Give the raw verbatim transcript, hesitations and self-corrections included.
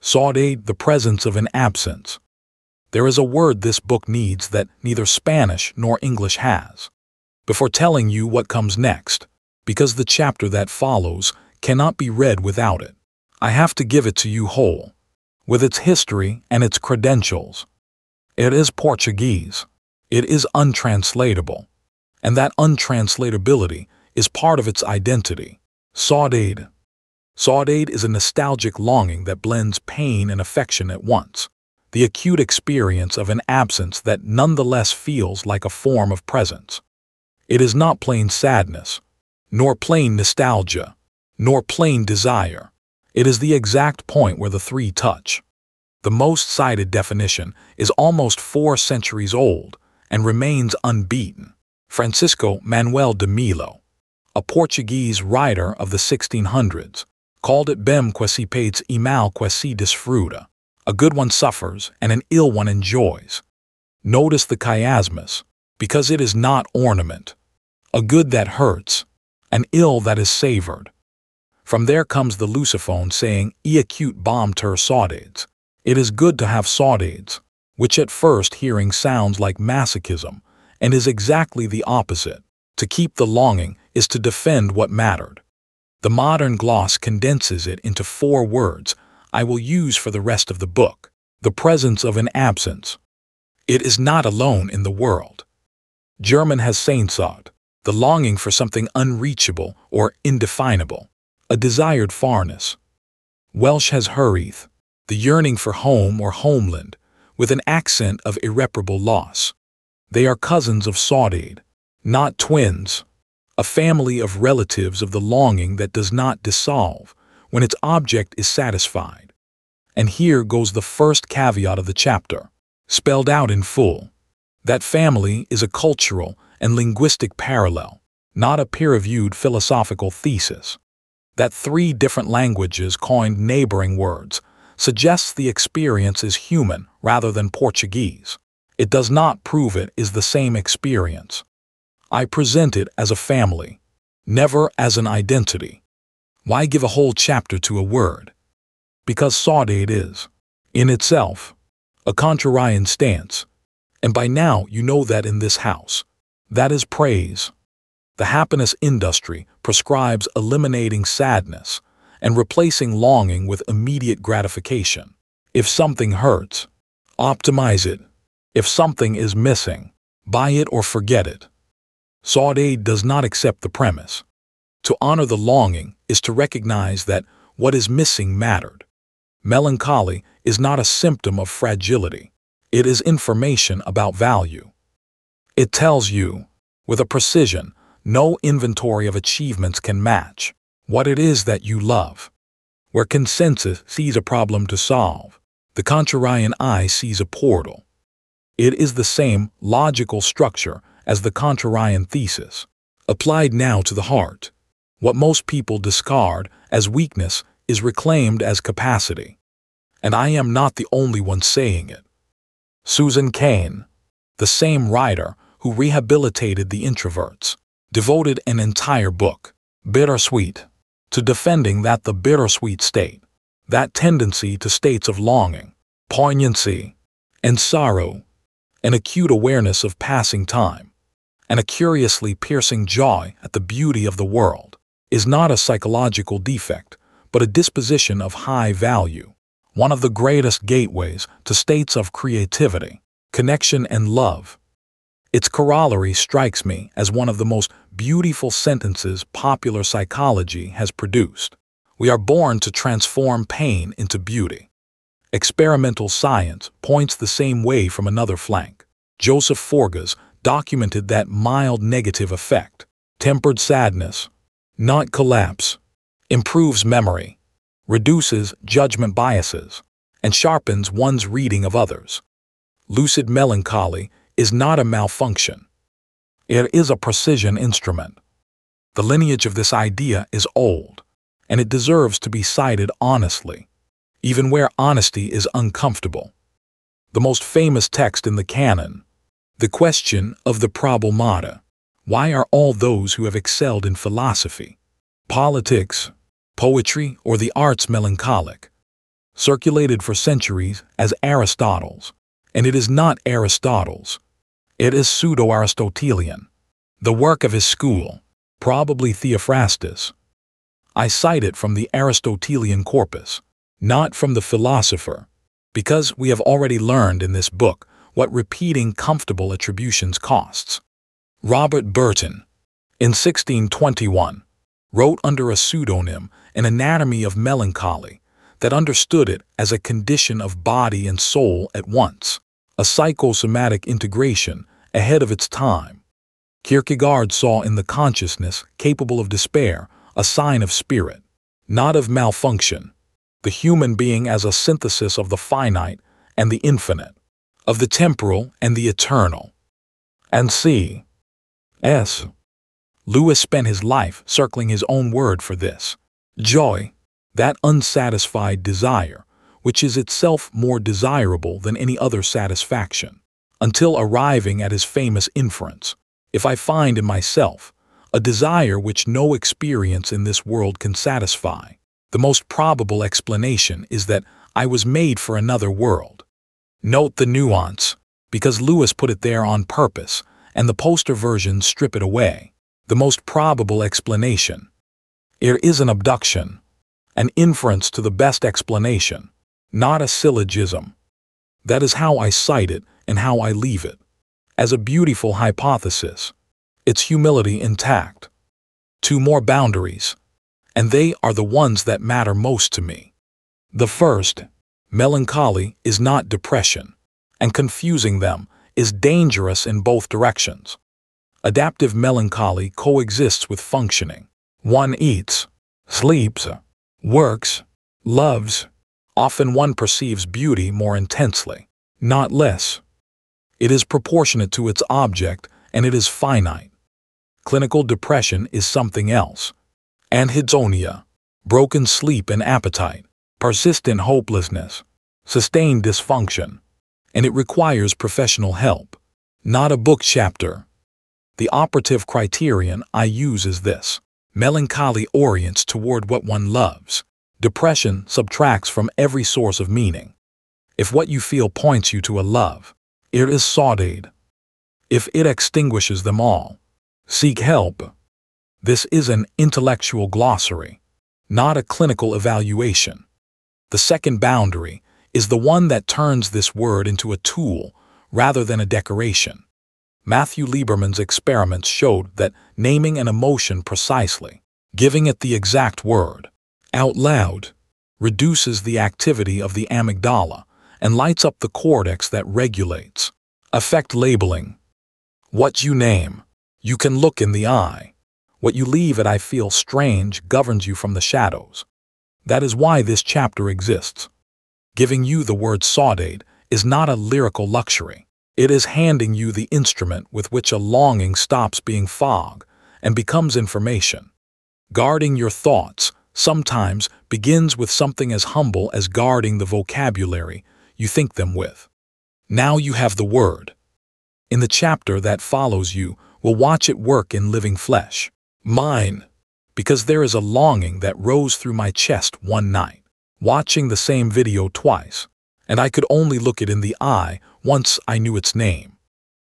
Saudade, the presence of an absence. There is a word this book needs that neither Spanish nor English has. Before telling you what comes next, because the chapter that follows cannot be read without it, I have to give it to you whole, with its history and its credentials. It is Portuguese. It is untranslatable. And that untranslatability is part of its identity. Saudade. Saudade is a nostalgic longing that blends pain and affection at once, the acute experience of an absence that nonetheless feels like a form of presence. It is not plain sadness, nor plain nostalgia, nor plain desire. It is the exact point where the three touch. The most cited definition is almost four centuries old and remains unbeaten. Francisco Manuel de Melo, a Portuguese writer of the sixteen hundreds, called it bem que se pades e mal que se desfruta. A good one suffers and an ill one enjoys. Notice the chiasmus, because it is not ornament. A good that hurts, an ill that is savored. From there comes the Lusophone saying e acute bom ter saudades. It is good to have saudades, which at first hearing sounds like masochism, and is exactly the opposite. To keep the longing is to defend what mattered. The modern gloss condenses it into four words I will use for the rest of the book. The presence of an absence. It is not alone in the world. German has Sehnsucht, the longing for something unreachable or indefinable, a desired farness. Welsh has Hyrith, the yearning for home or homeland, with an accent of irreparable loss. They are cousins of saudade, not twins, a family of relatives of the longing that does not dissolve when its object is satisfied. And here goes the first caveat of the chapter, spelled out in full. That family is a cultural and linguistic parallel, not a peer-reviewed philosophical thesis. That three different languages coined neighboring words suggests the experience is human rather than Portuguese. It does not prove it is the same experience. I present it as a family, never as an identity. Why give a whole chapter to a word? Because saudade is, in itself, a contrarian stance, and by now you know that in this house. That is praise. The happiness industry prescribes eliminating sadness and replacing longing with immediate gratification. If something hurts, optimize it. If something is missing, buy it or forget it. Saudade does not accept the premise. To honor the longing is to recognize that what is missing mattered. Melancholy is not a symptom of fragility. It is information about value. It tells you, with a precision no inventory of achievements can match, what it is that you love. Where consensus sees a problem to solve, the contrarian eye sees a portal. It is the same logical structure as the contrarian thesis, applied now to the heart. What most people discard as weakness is reclaimed as capacity. And I am not the only one saying it. Susan Cain, the same writer who rehabilitated the introverts, devoted an entire book, Bittersweet, to defending that the bittersweet state, that tendency to states of longing, poignancy, and sorrow, an acute awareness of passing time, and a curiously piercing joy at the beauty of the world, is not a psychological defect, but a disposition of high value, one of the greatest gateways to states of creativity, connection, and love. Its corollary strikes me as one of the most beautiful sentences popular psychology has produced. We are born to transform pain into beauty. Experimental science points the same way from another flank. Joseph Forgas documented that mild negative effect, tempered sadness, not collapse, improves memory, reduces judgment biases, and sharpens one's reading of others. Lucid melancholy is not a malfunction. It is a precision instrument. The lineage of this idea is old, and it deserves to be cited honestly, even where honesty is uncomfortable. The most famous text in the canon, the question of the problemata, why are all those who have excelled in philosophy, politics, poetry, or the arts melancholic? circulated for centuries as Aristotle's, and it is not Aristotle's. It is pseudo-Aristotelian, the work of his school, probably Theophrastus. I cite it from the Aristotelian corpus, not from the philosopher, because we have already learned in this book what repeating comfortable attributions costs. Robert Burton, in sixteen twenty-one, wrote under a pseudonym An Anatomy of Melancholy that understood it as a condition of body and soul at once, a psychosomatic integration ahead of its time. Kierkegaard saw in the consciousness capable of despair a sign of spirit, not of malfunction, the human being as a synthesis of the finite and the infinite, of the temporal and the eternal. And C. S. Lewis spent his life circling his own word for this. Joy, that unsatisfied desire, which is itself more desirable than any other satisfaction, until arriving at his famous inference, if I find in myself a desire which no experience in this world can satisfy, the most probable explanation is that I was made for another world. Note the nuance, because Lewis put it there on purpose, and the poster versions strip it away. The most probable explanation. It is an abduction, an inference to the best explanation, not a syllogism. That is how I cite it and how I leave it, as a beautiful hypothesis, its humility intact. Two more boundaries, and they are the ones that matter most to me. The first, melancholy is not depression, and confusing them is dangerous in both directions. Adaptive melancholy coexists with functioning. One eats, sleeps, works, loves. Often one perceives beauty more intensely, not less. It is proportionate to its object, and it is finite. Clinical depression is something else. Anhedonia, broken sleep and appetite, persistent hopelessness, sustained dysfunction, and it requires professional help, not a book chapter. The operative criterion I use is this. Melancholy orients toward what one loves. Depression subtracts from every source of meaning. If what you feel points you to a love, it is sordid. If it extinguishes them all, seek help. This is an intellectual glossary, not a clinical evaluation. The second boundary is the one that turns this word into a tool rather than a decoration. Matthew Lieberman's experiments showed that naming an emotion precisely, giving it the exact word, out loud, reduces the activity of the amygdala and lights up the cortex that regulates. Affect labeling. What you name, you can look in the eye. What you leave at I feel strange governs you from the shadows. That is why this chapter exists. Giving you the word sordid is not a lyrical luxury. It is handing you the instrument with which a longing stops being fog and becomes information. Guarding your thoughts sometimes begins with something as humble as guarding the vocabulary you think them with. Now you have the word. In the chapter that follows you will watch it work in living flesh. Mine, because there is a longing that rose through my chest one night, watching the same video twice, and I could only look it in the eye once I knew its name.